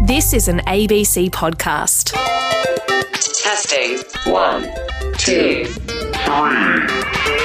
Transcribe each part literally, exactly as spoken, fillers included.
This is an A B C podcast. Testing. One, two, three.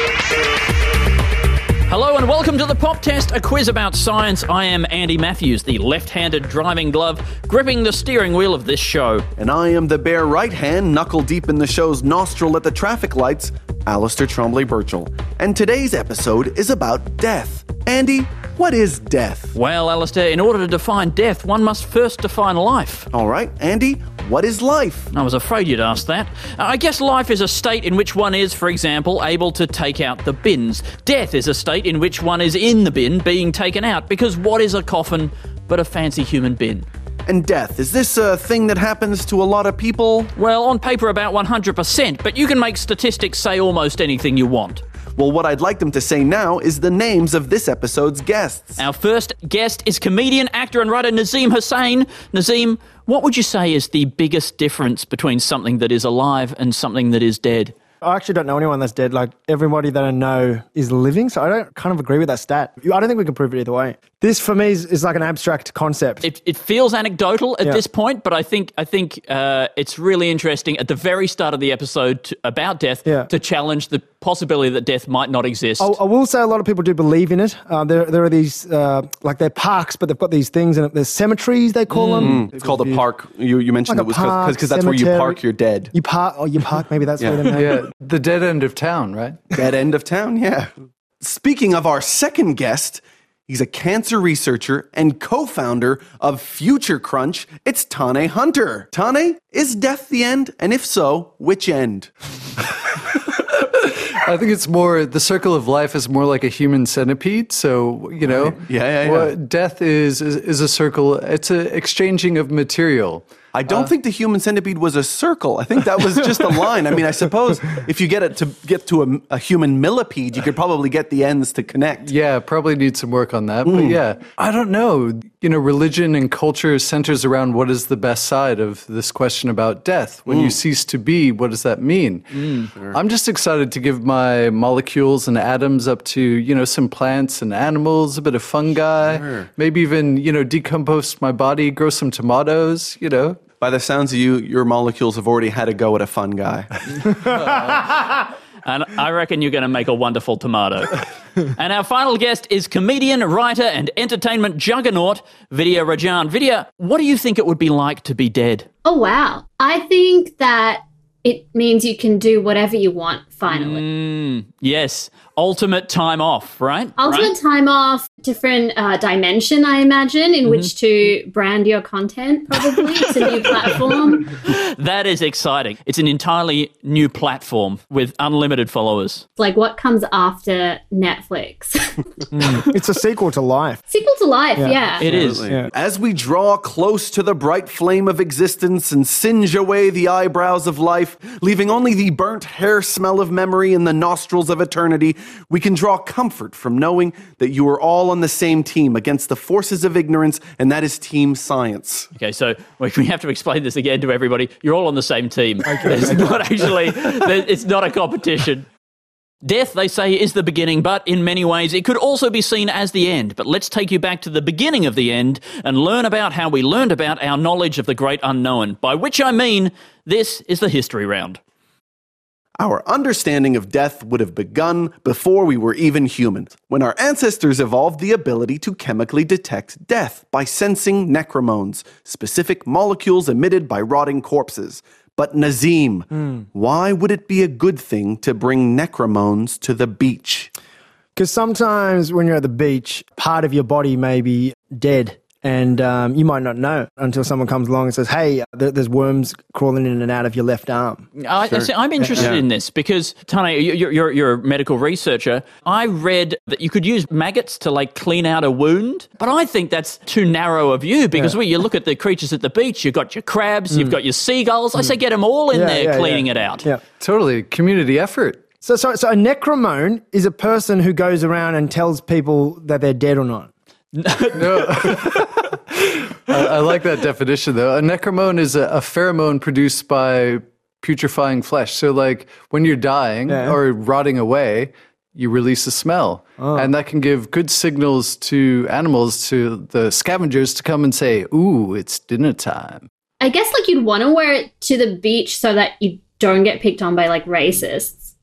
Hello and welcome to the Pop Test, a quiz about science. I am Andy Matthews, the left-handed driving glove, gripping the steering wheel of this show. And I am the bare right hand, knuckle deep in the show's nostril at the traffic lights, Alistair Trombley-Birchall. And today's episode is about death. Andy, what is death? Well, Alistair, in order to define death, one must first define life. All right, Andy, what is life? I was afraid you'd ask that. Uh, I guess life is a state in which one is, for example, able to take out the bins. Death is a state in which one is in the bin being taken out, because what is a coffin but a fancy human bin? And death, is this a thing that happens to a lot of people? Well, on paper about one hundred percent, but you can make statistics say almost anything you want. Well, what I'd like them to say now is the names of this episode's guests. Our first guest is comedian, actor and writer Nazeem Hussain. Nazeem, what would you say is the biggest difference between something that is alive and something that is dead? I actually don't know anyone that's dead. Like, everybody that I know is living, so I don't kind of agree with that stat. I don't think we can prove it either way. This, for me, is, is like an abstract concept. It, it feels anecdotal at Yeah. this point, but I think I think uh, it's really interesting at the very start of the episode to, about death Yeah. to challenge the possibility that death might not exist. I, I will say a lot of people do believe in it. Uh, there, there are these, uh, like they're parks, but they've got these things in it. There's cemeteries, they call them. It's called a park. You, you mentioned Like it was a park, because that's where you cemetery. park your dead. You park, oh, you park, maybe that's Yeah. where they're Yeah, the dead end of town, right? Dead end of town, yeah. Speaking of our second guest, he's a cancer researcher and co-founder of Future Crunch. It's Tane Hunter. Tane, is death the end? And if so, which end? I think it's more, the circle of life is more like a human centipede. So, you know, Yeah, yeah, what yeah. death is, is is a circle. It's a exchanging of material. I don't think the human centipede was a circle. I think that was just a line. I mean, I suppose if you get it to get to a, a human millipede, you could probably get the ends to connect. Yeah, probably need some work on that. But yeah, I don't know. You know, religion and culture centers around what is the best side of this question about death. When you cease to be, what does that mean? I'm just excited to give my molecules and atoms up to, you know, some plants and animals, a bit of fungi, maybe even, you know, decompose my body, grow some tomatoes, you know. By the sounds of you, your molecules have already had a go at a fun guy. And I reckon you're going to make a wonderful tomato. And our final guest is comedian, writer and entertainment juggernaut, Vidya Rajan. Vidya, what do you think it would be like to be dead? Oh, wow. I think that it means you can do whatever you want, finally. Mm, yes, ultimate time off, right? Ultimate Right? time off, different uh, dimension, I imagine, in which to brand your content, probably. It's a new platform. That is exciting. It's an entirely new platform with unlimited followers. Like, what comes after Netflix? It's a sequel to life. Sequel to life, yeah. It is. Yeah. As we draw close to the bright flame of existence and singe away the eyebrows of life, leaving only the burnt hair smell of memory in the nostrils of eternity, we can draw comfort from knowing that you are all on the same team against the forces of ignorance, and that is team science. Okay, so we we have to explain this again to everybody. You're all on the same team. It's not actually, it's not a competition. Death, they say, is the beginning, but in many ways it could also be seen as the end. But let's take you back to the beginning of the end and learn about how we learned about our knowledge of the great unknown, by which I mean this is the history round. Our understanding of death would have begun before we were even humans, when our ancestors evolved the ability to chemically detect death by sensing necromones, specific molecules emitted by rotting corpses. But Nazeem, why would it be a good thing to bring necromones to the beach? Because sometimes when you're at the beach, part of your body may be dead. And um, you might not know until someone comes along and says, hey, there, there's worms crawling in and out of your left arm. I, see, I'm interested Yeah. in this because, Tane, you're, you're, you're a medical researcher. I read that you could use maggots to, like, clean out a wound, but I think that's too narrow a view because Yeah. when you look at the creatures at the beach, you've got your crabs, you've got your seagulls. I say get them all in Yeah, there yeah, cleaning yeah. it out. Yeah. Totally. Community effort. So, so, so a necromone is a person who goes around and tells people that they're dead or not. No. I, I like that definition, though. A necromone is a, a pheromone produced by putrefying flesh. So, like, when you're dying Yeah. or rotting away, you release a smell. And that can give good signals to animals, to the scavengers, to come and say, ooh, it's dinner time. I guess like you'd want to wear it to the beach so that you don't get picked on by like racists.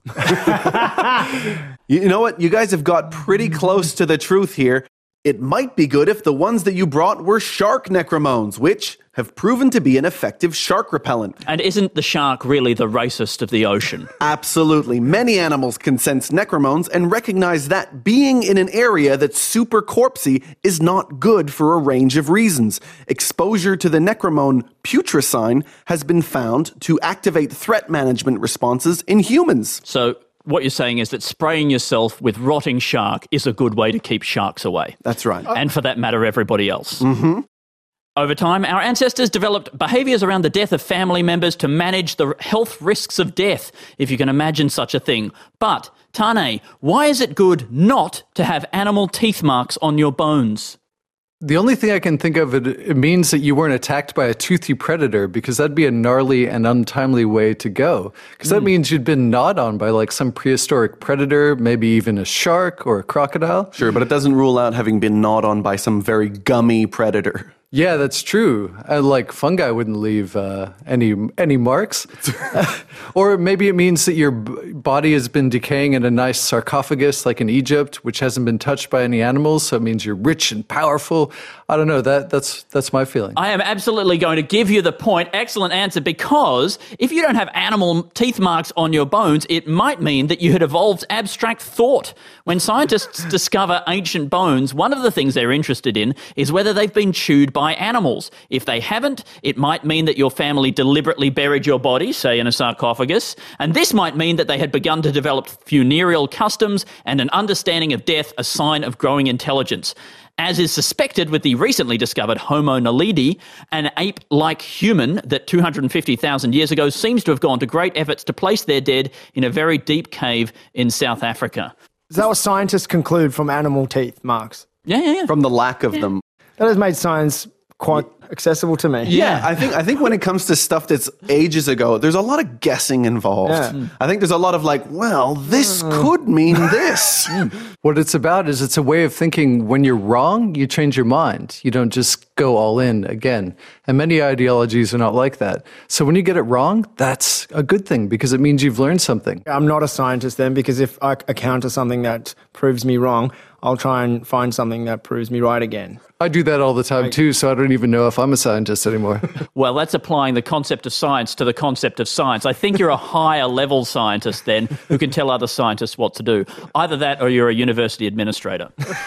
You know what? You guys have got pretty close to the truth here. It might be good if the ones that you brought were shark necromones, which have proven to be an effective shark repellent. And isn't the shark really the racist of the ocean? Absolutely. Many animals can sense necromones and recognize that being in an area that's super corpsey is not good for a range of reasons. Exposure to the necromone putrescine has been found to activate threat management responses in humans. So what you're saying is that spraying yourself with rotting shark is a good way to keep sharks away. That's right. And for that matter, everybody else. Mm-hmm. Over time, our ancestors developed behaviours around the death of family members to manage the health risks of death, if you can imagine such a thing. But, Tane, why is it good not to have animal teeth marks on your bones? The only thing I can think of, it, it means that you weren't attacked by a toothy predator, because that'd be a gnarly and untimely way to go. Because that mm. means you'd been gnawed on by like some prehistoric predator, maybe even a shark or a crocodile. Sure, but it doesn't rule out having been gnawed on by some very gummy predator. Yeah, that's true. Uh, like fungi wouldn't leave uh, any any marks. Or maybe it means that your b- body has been decaying in a nice sarcophagus like in Egypt, which hasn't been touched by any animals, so it means you're rich and powerful. I don't know, that that's that's my feeling. I am absolutely going to give you the point. Excellent answer, because if you don't have animal teeth marks on your bones, it might mean that you had evolved abstract thought. When scientists discover ancient bones, one of the things they're interested in is whether they've been chewed by by animals. If they haven't, it might mean that your family deliberately buried your body, say in a sarcophagus, and this might mean that they had begun to develop funereal customs and an understanding of death, a sign of growing intelligence. As is suspected with the recently discovered Homo naledi, an ape-like human that two hundred fifty thousand years ago seems to have gone to great efforts to place their dead in a very deep cave in South Africa. Is that what scientists conclude from animal teeth marks? Yeah, yeah, yeah. From the lack of Yeah. them. That has made science quite accessible to me. Yeah, I think I think when it comes to stuff that's ages ago, there's a lot of guessing involved. Yeah. I think there's a lot of like, well, this could mean this. What it's about is it's a way of thinking when you're wrong, you change your mind. You don't just go all in again. And many ideologies are not like that. So when you get it wrong, that's a good thing because it means you've learned something. I'm not a scientist then, because if I encounter something that proves me wrong, I'll try and find something that proves me right again. I do that all the time too, so I don't even know if I'm a scientist anymore. Well, that's applying the concept of science to the concept of science. I think you're a higher level scientist then who can tell other scientists what to do. Either that or you're a university administrator.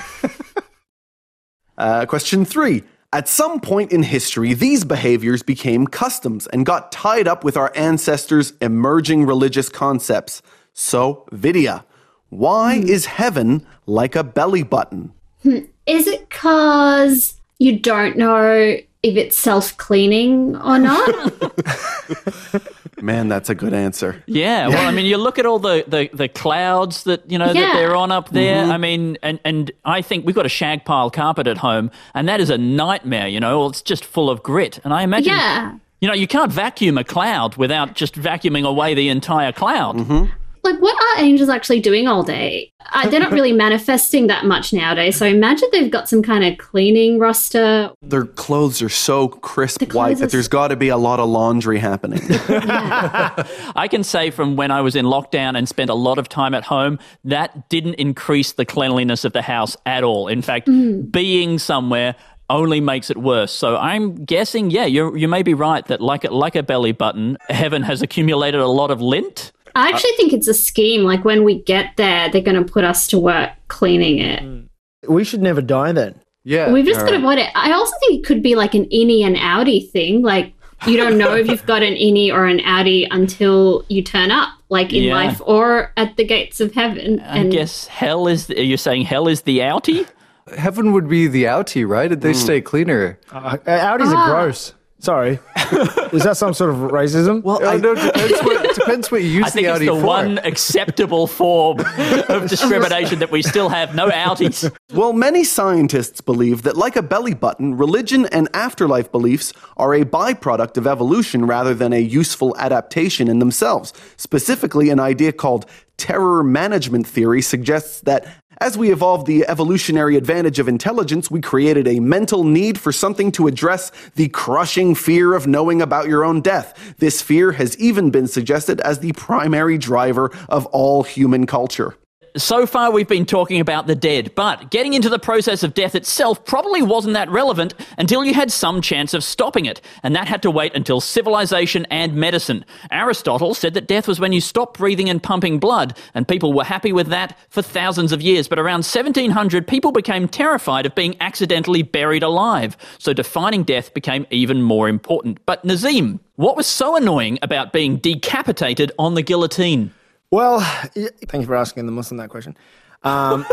Uh, question three. At some point in history, these behaviors became customs and got tied up with our ancestors' emerging religious concepts. So, Vidya, why Hmm. is heaven like a belly button? Is it because you don't know if it's self-cleaning or not? Man, that's a good answer. Yeah, well, I mean, you look at all the, the, the clouds that, you know, that Yeah. they're on up there. I mean, and, and I think we've got a shag pile carpet at home, and that is a nightmare, you know. It's just full of grit. And I imagine, Yeah. you know, you can't vacuum a cloud without just vacuuming away the entire cloud. Like, what are angels actually doing all day? Uh, they're not really manifesting that much nowadays, so imagine they've got some kind of cleaning roster. Their clothes are so crisp The white clothes that are there's so- got to be a lot of laundry happening. I can say from when I was in lockdown and spent a lot of time at home, that didn't increase the cleanliness of the house at all. In fact, being somewhere only makes it worse. So I'm guessing, yeah, you you may be right that like a, like a belly button, heaven has accumulated a lot of lint. I actually think it's a scheme. Like, when we get there, they're going to put us to work cleaning it. We should never die then. Yeah. We've just got to avoid it. I also think it could be like an innie and outie thing. Like, you don't know if you've got an innie or an outie until you turn up, like in Yeah. life or at the gates of heaven. I guess hell is, the, you're saying hell is the outie? Heaven would be the outie, right? They stay cleaner. Uh, Audis are gross. Sorry. Is that some sort of racism? Well, I know it depends what, depends what you use I think the it's Audi the for. one acceptable form of discrimination that we still have. No outies. Well, many scientists believe that, like a belly button, religion and afterlife beliefs are a byproduct of evolution rather than a useful adaptation in themselves. Specifically, an idea called terror management theory suggests that as we evolved the evolutionary advantage of intelligence, we created a mental need for something to address the crushing fear of knowing about your own death. This fear has even been suggested as the primary driver of all human culture. So far, we've been talking about the dead, but getting into the process of death itself probably wasn't that relevant until you had some chance of stopping it, and that had to wait until civilization and medicine. Aristotle said that death was when you stopped breathing and pumping blood, and people were happy with that for thousands of years. But around seventeen hundred, people became terrified of being accidentally buried alive, so defining death became even more important. But Nazim, what was so annoying about being decapitated on the guillotine? Well, thank you for asking the Muslim that question. Um,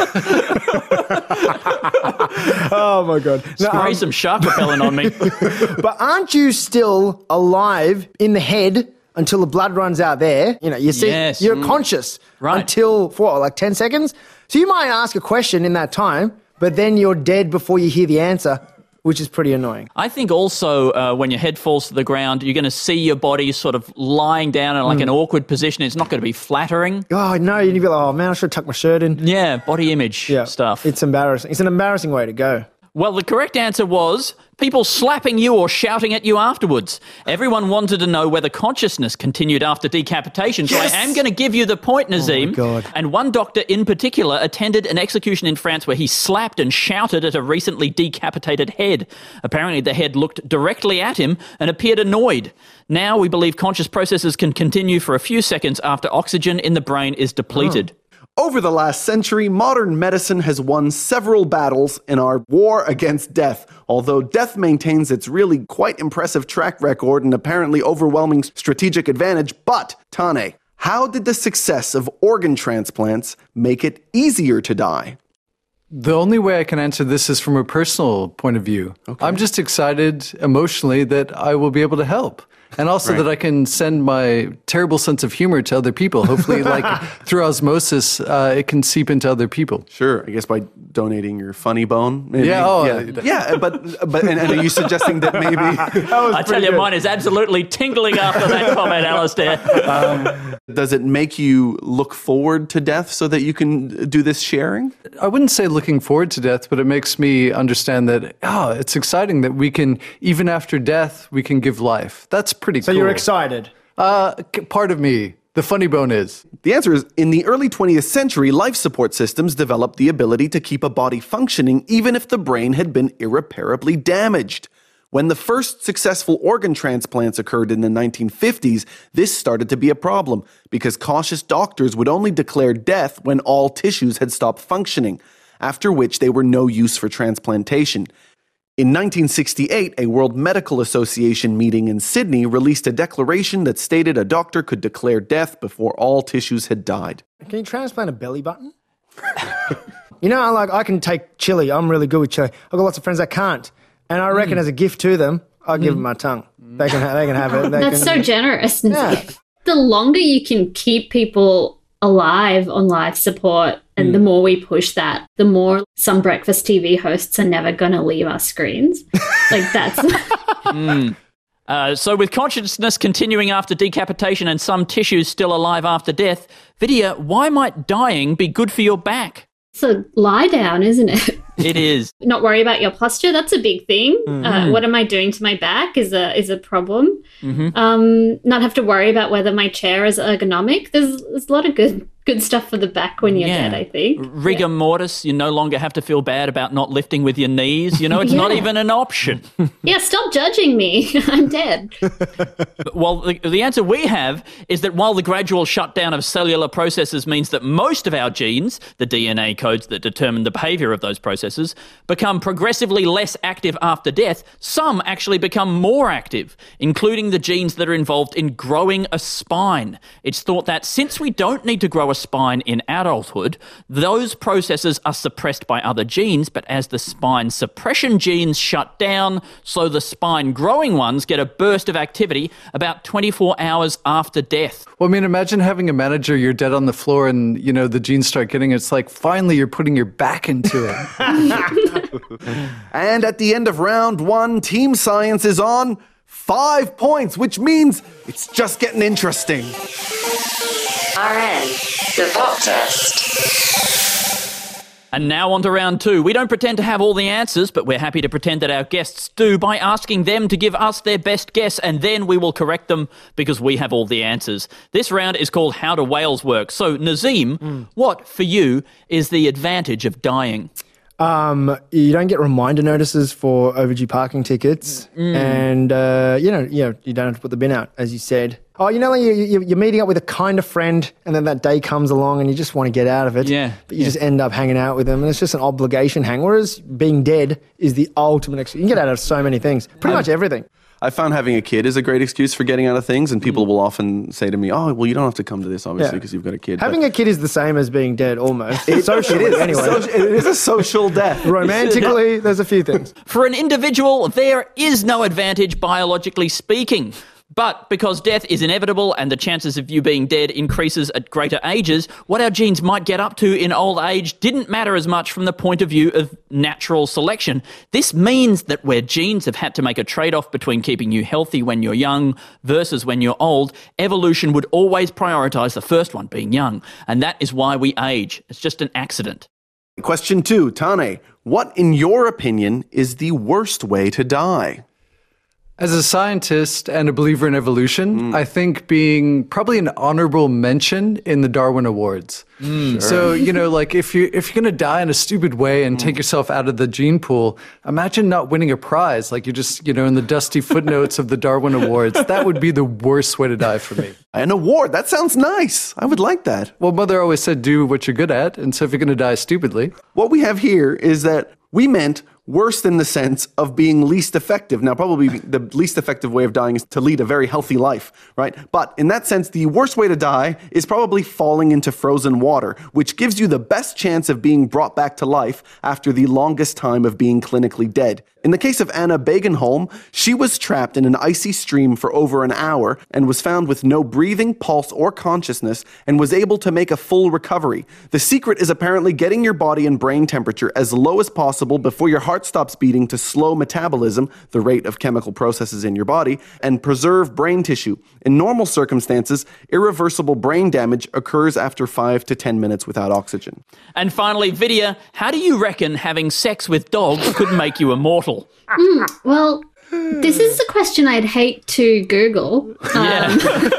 oh, my God. No, Spray um, some shark repellent on me. But aren't you still alive in the head until the blood runs out there? You know, you see, Yes. you're Mm. conscious Right. until, for what, like ten seconds? So you might ask a question in that time, but then you're dead before you hear the answer, which is pretty annoying. I think also uh, when your head falls to the ground, you're going to see your body sort of lying down in like an awkward position. It's not going to be flattering. Oh, no, you'd be like, oh, man, I should tuck my shirt in. Yeah, body image Yeah, stuff. It's embarrassing. It's an embarrassing way to go. Well, the correct answer was people slapping you or shouting at you afterwards. Everyone wanted to know whether consciousness continued after decapitation, so Yes! I am going to give you the point, Nazim. God. And one doctor in particular attended an execution in France where he slapped and shouted at a recently decapitated head. Apparently, the head looked directly at him and appeared annoyed. Now, we believe conscious processes can continue for a few seconds after oxygen in the brain is depleted. Over the last century, modern medicine has won several battles in our war against death, although death maintains its really quite impressive track record and apparently overwhelming strategic advantage. But, Tane, how did the success of organ transplants make it easier to die? The only way I can answer this is from a personal point of view. Okay. I'm just excited emotionally that I will be able to help. And also right. that I can send my terrible sense of humor to other people. Hopefully, like through osmosis, uh, it can seep into other people. Sure, I guess by donating your funny bone. Maybe. Yeah, oh, yeah, yeah. But but and, and are you suggesting that maybe? that I tell you, good. Mine is absolutely tingling after that comment, Alistair. Um, does it make you look forward to death so that you can do this sharing? I wouldn't say looking forward to death, but it makes me understand that oh, it's exciting that we can, even after death, we can give life. That's pretty so cool. you're excited? Uh, part of me. The funny bone is. The answer is, in the early twentieth century, life support systems developed the ability to keep a body functioning even if the brain had been irreparably damaged. When the first successful organ transplants occurred in the nineteen fifties, this started to be a problem because cautious doctors would only declare death when all tissues had stopped functioning, after which they were no use for transplantation. In nineteen sixty-eight, a World Medical Association meeting in Sydney released a declaration that stated a doctor could declare death before all tissues had died. Can you transplant a belly button? You know, like I can take chili. I'm really good with chili. I've got lots of friends that can't. And I reckon mm. as a gift to them, I'll mm. give them my tongue. They can, ha- they can have it. They That's can, so generous. Yeah. The longer you can keep people alive on life support, and mm. the more we push that, the more some breakfast T V hosts are never going to leave our screens. Like that's... mm. uh, so with consciousness continuing after decapitation and some tissues still alive after death, Vidya, why might dying be good for your back? It's a lie down, isn't it? It is. Not worry about your posture. That's a big thing. Mm-hmm. Uh, what am I doing to my back is a is a problem. Mm-hmm. Um, not have to worry about whether my chair is ergonomic. There's, there's a lot of good good stuff for the back when you're yeah. dead, I think. Rigor yeah. mortis, you no longer have to feel bad about not lifting with your knees. You know, it's yeah. not even an option. Yeah, stop judging me. I'm dead. Well, the, the answer we have is that while the gradual shutdown of cellular processes means that most of our genes, the D N A codes that determine the behavior of those processes, become progressively less active after death, some actually become more active, including the genes that are involved in growing a spine. It's thought that since we don't need to grow a spine in adulthood, those processes are suppressed by other genes, but as the spine suppression genes shut down, so the spine growing ones get a burst of activity about twenty-four hours after death. Well, I mean, imagine having a manager, you're dead on the floor and, you know, the genes start getting, it's like, finally you're putting your back into it. And at the end of round one, Team Science is on five points, which means it's just getting interesting. R N, the pop test. And now on to round two. We don't pretend to have all the answers, but we're happy to pretend that our guests do by asking them to give us their best guess, and then we will correct them because we have all the answers. This round is called How Do Whales Work? So, Nazim, mm. what, for you, is the advantage of dying? Um, you don't get reminder notices for overdue parking tickets, mm. and uh, you know, you know, you don't have to put the bin out, as you said. Oh, you know, you, you, you're meeting up with a kind of friend, and then that day comes along, and you just want to get out of it. Yeah, but you yeah. just end up hanging out with them, and it's just an obligation hang. Whereas being dead is the ultimate excuse. You can get out of so many things, pretty much everything. I found having a kid is a great excuse for getting out of things, and people will often say to me, oh, well, you don't have to come to this, obviously, because yeah. you've got a kid. Having but a kid is the same as being dead, almost. It, Socially, it is. anyway. So, it is a social death. Romantically, there's a few things. For an individual, there is no advantage, biologically speaking. But because death is inevitable and the chances of you being dead increases at greater ages, what our genes might get up to in old age didn't matter as much from the point of view of natural selection. This means that where genes have had to make a trade-off between keeping you healthy when you're young versus when you're old, evolution would always prioritise the first one, being young. And that is why we age. It's just an accident. Question two, Tane, what, in your opinion, is the worst way to die? As a scientist and a believer in evolution, mm. I think being probably an honorable mention in the Darwin Awards. Mm, sure. So, you know, like if, you, if you're going to die in a stupid way and mm. take yourself out of the gene pool, imagine not winning a prize. Like you're just, you know, in the dusty footnotes of the Darwin Awards. That would be the worst way to die for me. An award? That sounds nice. I would like that. Well, Mother always said do what you're good at. And so if you're going to die stupidly. What we have here is that we meant worst in the sense of being least effective. Now, probably the least effective way of dying is to lead a very healthy life, right? But in that sense, the worst way to die is probably falling into frozen water, which gives you the best chance of being brought back to life after the longest time of being clinically dead. In the case of Anna Begenholm, she was trapped in an icy stream for over an hour and was found with no breathing, pulse, or consciousness and was able to make a full recovery. The secret is apparently getting your body and brain temperature as low as possible before your heart stops beating to slow metabolism, the rate of chemical processes in your body, and preserve brain tissue. In normal circumstances, irreversible brain damage occurs after five to ten minutes without oxygen. And finally, Vidya, how do you reckon having sex with dogs could make you immortal? Mm, well, this is a question I'd hate to Google. Um, Yeah.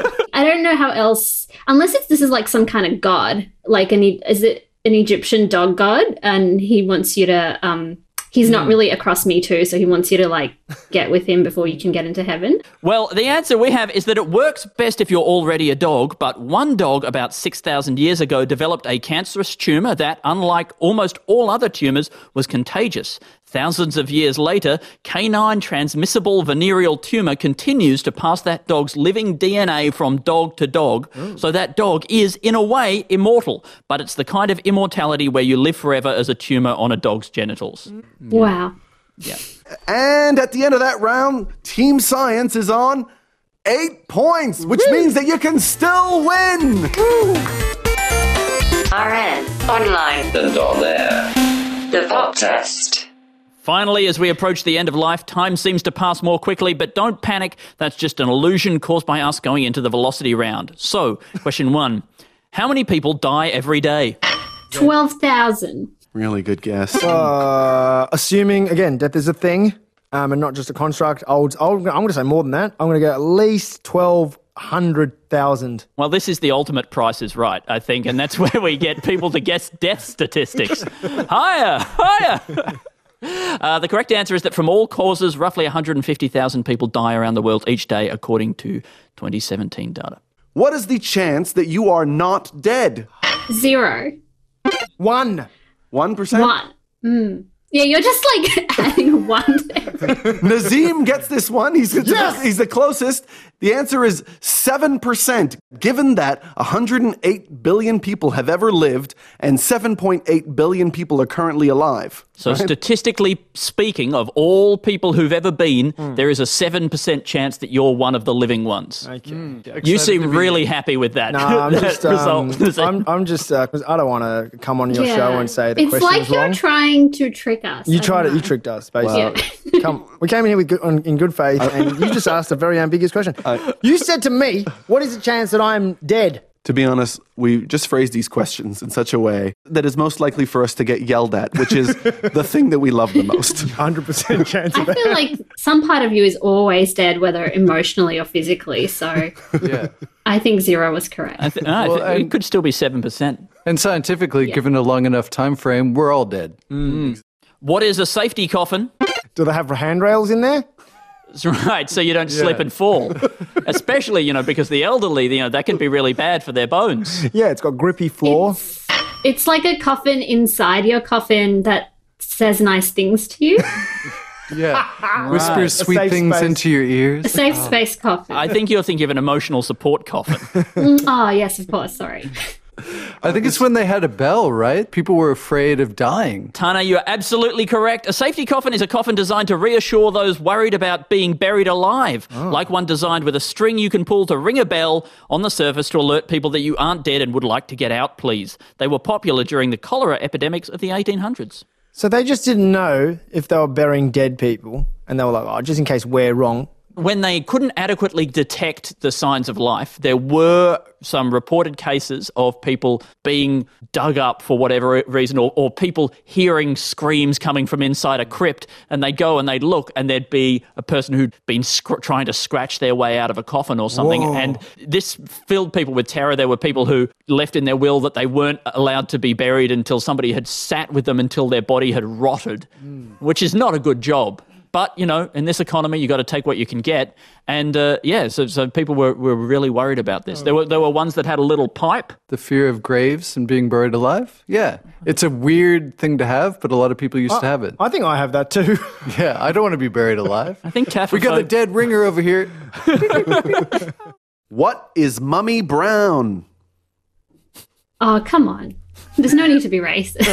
I don't know how else, unless it's this is like some kind of god, like an is it an Egyptian dog god, and he wants you to. Um, he's not really across Me Too, so he wants you to like get with him before you can get into heaven. Well, the answer we have is that it works best if you're already a dog, but one dog about six thousand years ago developed a cancerous tumour that, unlike almost all other tumours, was contagious. Thousands of years later, canine transmissible venereal tumour continues to pass that dog's living D N A from dog to dog, Ooh. So that dog is, in a way, immortal, but it's the kind of immortality where you live forever as a tumour on a dog's genitals. Wow. Yeah. And at the end of that round, Team Science is on eight points, which Woo. means that you can still win. Woo. R N, online and on air. The pop test. Finally, as we approach the end of life, time seems to pass more quickly, but don't panic. That's just an illusion caused by us going into the velocity round. So, question one, how many people die every day? twelve thousand. Really good guess. Uh, assuming, again, death is a thing um, and not just a construct, I'll, I'll, I'm going to say more than that. I'm going to go at least twelve hundred thousand. Well, this is the ultimate Price is Right, I think, and that's where we get people to guess death statistics. Higher, higher. Uh, the correct answer is that from all causes, roughly one hundred fifty thousand people die around the world each day, according to twenty seventeen data. What is the chance that you are not dead? Zero. One. One percent? One. Mm. Yeah, you're just like adding one to everything. Nazim gets this one. He's, Yes! he's the closest. The answer is seven percent. Given that one hundred eight billion people have ever lived and seven point eight billion people are currently alive. So right? statistically speaking, of all people who've ever been, Hmm. there is a seven percent chance that you're one of the living ones. Okay. You Excited seem to be- really happy with that, No, I'm that just, um, result. I'm, I'm just, uh, 'cause I don't want to come on your show and say the it's question like is you're wrong. trying to trick us. You I tried don't it. You know. tricked us, basically. Yeah. Come, we came in here with good, on, in good faith, and you just asked a very ambiguous question. You said to me, "What is the chance that I'm dead?" To be honest, we just phrased these questions in such a way that is most likely for us to get yelled at, which is the thing that we love the most. one hundred percent chance I of that. feel like some part of you is always dead, whether emotionally or physically. So Yeah. I think zero was correct. I th- no, I Well, th- and- it could still be seven percent. And scientifically, given a long enough time frame, we're all dead. What is a safety coffin? Do they have handrails in there? That's right, so you don't slip Yeah. and fall. Especially, you know, because the elderly, you know, that can be really bad for their bones. Yeah, it's got grippy floor. It's, it's like a coffin inside your coffin that says nice things to you. Yeah. Whispers A sweet safe things space. into your A ears. safe space coffin. I think you're thinking of an emotional support coffin. Mm, oh, yes, of course. Sorry. I think it's when they had a bell, right? People were afraid of dying. Tana, you're absolutely correct. A safety coffin is a coffin designed to reassure those worried about being buried alive, like one designed with a string you can pull to ring a bell on the surface to alert people that you aren't dead and would like to get out, please. They were popular during the cholera epidemics of the eighteen hundreds. So they just didn't know if they were burying dead people, and they were like, "Oh, just in case we're wrong." When they couldn't adequately detect the signs of life, there were some reported cases of people being dug up for whatever reason, or, or people hearing screams coming from inside a crypt, and they'd go and they'd look, and there'd be a person who'd been sc- trying to scratch their way out of a coffin or something. Whoa. And this filled people with terror. There were people who left in their will that they weren't allowed to be buried until somebody had sat with them until their body had rotted, mm. which is not a good job. But, you know, in this economy, you got to take what you can get. And, uh, yeah, so so people were, were really worried about this. There were there were ones that had a little pipe. The fear of graves and being buried alive? Yeah. It's a weird thing to have, but a lot of people used to have it. I think I have that too. Yeah, I don't want to be buried alive. I think Taff We got a dead ringer over here. What is Mummy Brown? Oh, come on. There's no need to be racist.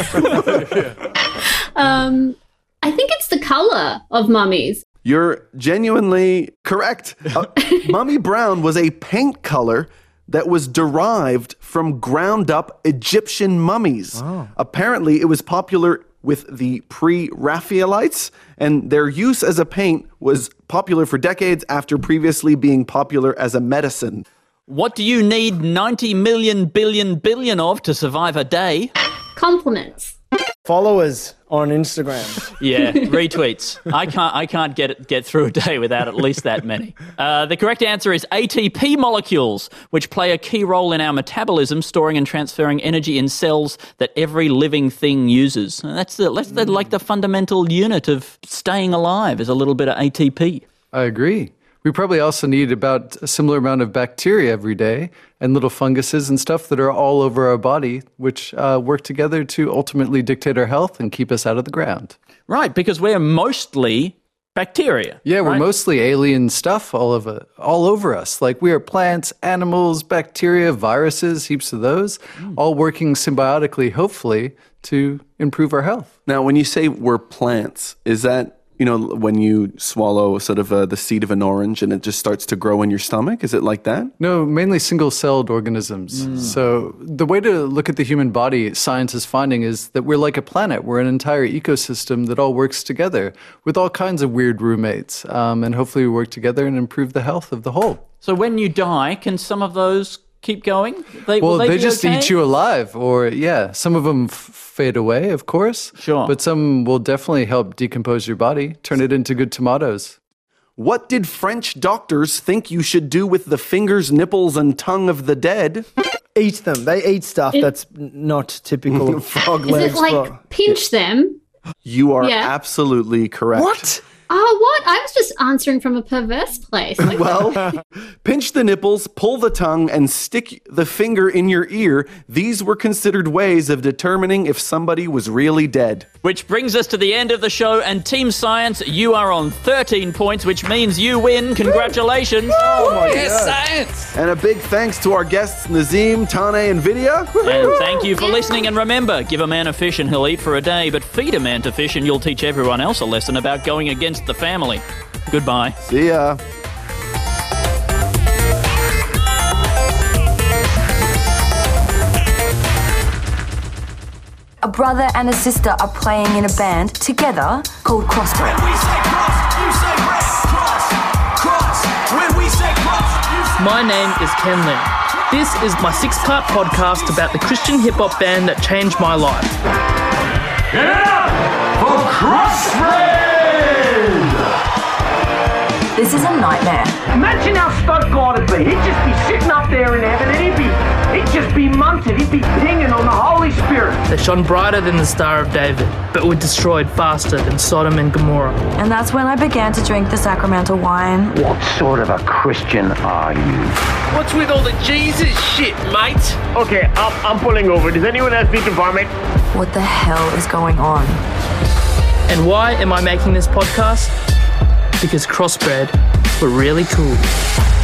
um, I think it's the color of mummies. You're genuinely correct. Uh, Mummy Brown was a paint color that was derived from ground-up Egyptian mummies. Apparently, it was popular with the pre-Raphaelites, and their use as a paint was popular for decades after previously being popular as a medicine. What do you need ninety million billion billion of to survive a day? Compliments. Followers on Instagram. Yeah, retweets. I can't. I can't get it, get through a day without at least that many. Uh, the correct answer is A T P molecules, which play a key role in our metabolism, storing and transferring energy in cells that every living thing uses. And that's the, that's the, like the fundamental unit of staying alive is a little bit of A T P. I agree. We probably also need about a similar amount of bacteria every day and little funguses and stuff that are all over our body, which uh, work together to ultimately dictate our health and keep us out of the ground. Right, because we're mostly bacteria. Yeah, we're right? mostly alien stuff all over, all over us. Like we are plants, animals, bacteria, viruses, heaps of those, mm. all working symbiotically, hopefully, to improve our health. Now, when you say we're plants, is that, you know, when you swallow sort of uh, the seed of an orange and it just starts to grow in your stomach? Is it like that? No, mainly single-celled organisms. Mm. So the way to look at the human body, science is finding, is that we're like a planet. We're an entire ecosystem that all works together with all kinds of weird roommates. Um, and hopefully we work together and improve the health of the whole. So when you die, can some of those keep going? They, well, will they, they be just okay? eat you alive, or yeah, some of them f- fade away, of course. Sure. But some will definitely help decompose your body, turn it into good tomatoes. What did French doctors think you should do with the fingers, nipples, and tongue of the dead? Eat them. They eat stuff It- that's not typical of frog Is legs. it like frog. pinch them? You are Yeah. absolutely correct. What? Oh, what? I was just answering from a perverse place. Okay. Well, pinch the nipples, pull the tongue, and stick the finger in your ear. These were considered ways of determining if somebody was really dead. Which brings us to the end of the show, and Team Science, you are on thirteen points, which means you win. Congratulations. Oh my Yes, God. science! And a big thanks to our guests, Nazim, Tane, and Vidya. And thank you for listening. And remember, give a man a fish and he'll eat for a day, but feed a man to fish and you'll teach everyone else a lesson about going against the family. Goodbye. See ya. A brother and a sister are playing in a band together called Crossbred. My name is Ken Lin. This is my six-part podcast about the Christian hip-hop band that changed my life. Get it up for Crossbred! This is a nightmare. Imagine how stoked God would be. He'd just be sitting up there in heaven and he'd be, he'd just be munted. He'd be pinging on the Holy Spirit. They shone brighter than the Star of David, but were destroyed faster than Sodom and Gomorrah. And that's when I began to drink the sacramental wine. What sort of a Christian are you? What's with all the Jesus shit, mate? Okay, I'm, I'm pulling over. Does anyone else need to vomit? What the hell is going on? And why am I making this podcast? Because Crossbred were really cool.